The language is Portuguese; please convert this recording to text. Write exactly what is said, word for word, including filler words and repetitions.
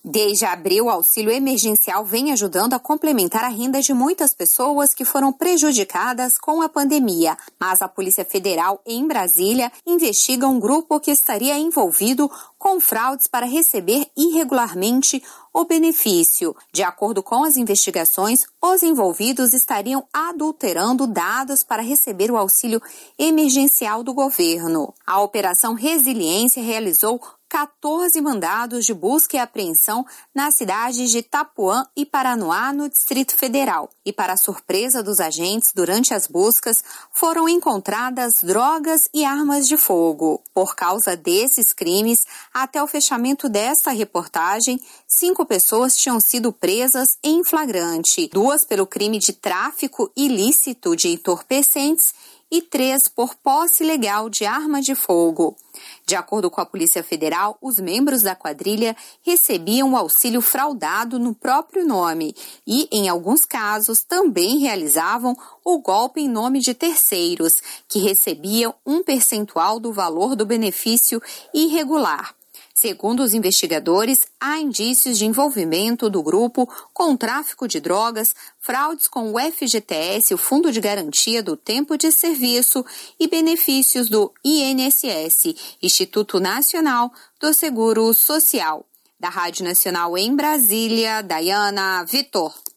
Desde abril, o auxílio emergencial vem ajudando a complementar a renda de muitas pessoas que foram prejudicadas com a pandemia. Mas a Polícia Federal, em Brasília, investiga um grupo que estaria envolvido com fraudes para receber irregularmente o benefício. De acordo com as investigações, os envolvidos estariam adulterando dados para receber o auxílio emergencial do governo. A Operação Resiliência realizou quatorze mandados de busca e apreensão nas cidades de Itapuã e Paranoá, no Distrito Federal. E, para a surpresa dos agentes, durante as buscas, foram encontradas drogas e armas de fogo. Por causa desses crimes, até o fechamento desta reportagem, cinco pessoas tinham sido presas em flagrante, duas pelo crime de tráfico ilícito de entorpecentes e três por posse ilegal de arma de fogo. De acordo com a Polícia Federal, os membros da quadrilha recebiam o auxílio fraudado no próprio nome e, em alguns casos, também realizavam o golpe em nome de terceiros, que recebiam um percentual do valor do benefício irregular. Segundo os investigadores, há indícios de envolvimento do grupo com tráfico de drogas, fraudes com o F G T S, o Fundo de Garantia do Tempo de Serviço, e benefícios do I N S S, Instituto Nacional do Seguro Social. Da Rádio Nacional em Brasília, Dayana Vitor.